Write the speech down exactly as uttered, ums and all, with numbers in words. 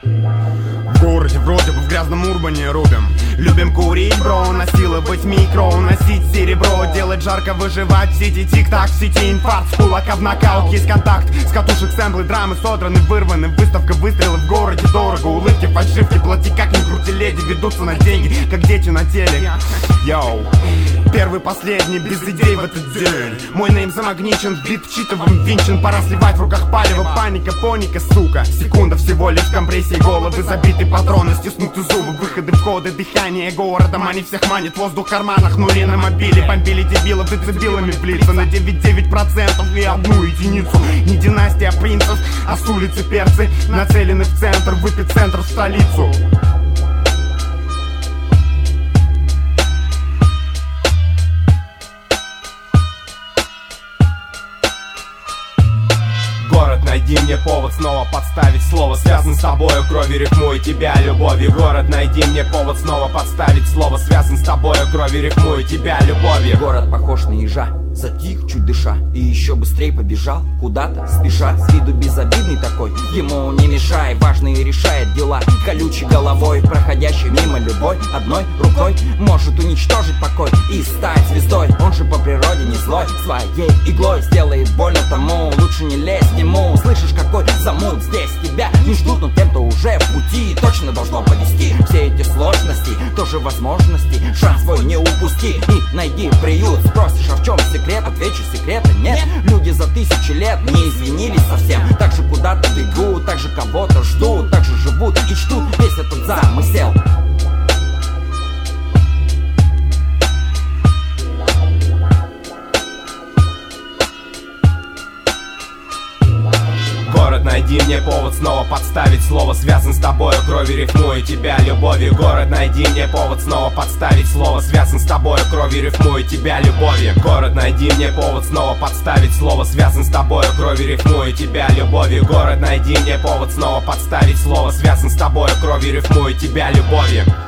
В городе вроде бы в грязном урбане рубим. Любим курить, бро, насиловать микро, носить серебро, делать жарко, выживать в сети. Тик-так, в сети инфаркт, с кулака в нокаут, есть контакт. С катушек сэмплы, драмы содраны, вырваны. Выставка, выстрелы в городе, дорого. Улыбки, фальшивки, плати, как ни крути, леди ведутся на деньги, как дети на теле. Йоу, первый, последний, без идей в этот день. Мой нейм замагничен, бит вчитываем, винчен. Пора сливать в руках палево, паника, поника, сука. Секунда всего лишь в компрессии, головы забиты, патроны, стиснуты зубы. Выходы, входы, дыхание города, мани всех манит. Воздух в карманах, нули на мобиле. Бомбили дебилов, децибелами плиться на девять девять процентов и одну единицу. Не династия принцев, а с улицы перцы нацелены в центр, в эпицентр, в столицу. Город, найди мне повод снова подставить слово. Связан с тобою кровью, рифмую тебя любовью. Город, найди мне повод снова подставить слово. Связан с тобою кровью, рифмую тебя любовью. Город похож на ежа, затих, чуть дыша, и еще быстрее побежал куда-то, спеша. С виду безобидный такой, ему не мешай, важный решает дела. Колючей головой, проходящий мимо любой, одной рукой может уничтожить покой и стать звездой. Он же по природе не злой, своей иглой сделает больно тому, лучше не лезь к нему. Слышишь, какой замут здесь, тебя не ждут, но тем, кто уже в пути, точно должно повести. Все эти сложности, тоже возможности, шанс свой не упусти и найди приют. Спросишь, а в чем секрет? Отвечу, секрета нет. Люди за тысячи лет не извинились совсем. Так же куда-то бегут, так же кого-то ждут, так же живут и чтут весь этот замысел. Город, найди мне повод снова подставить слово. Связан с тобою кровью, рифмую тебя любовью. Город, найди мне повод снова подставить слово. Связан с тобою кровью, рифмую тебя любовью. Город, найди мне повод снова подставить слово. Связан с тобою кровью, рифмую тебя любовью. Город, найди мне повод снова подставить слово. Связан с тобою кровью, рифмую тебя любовью.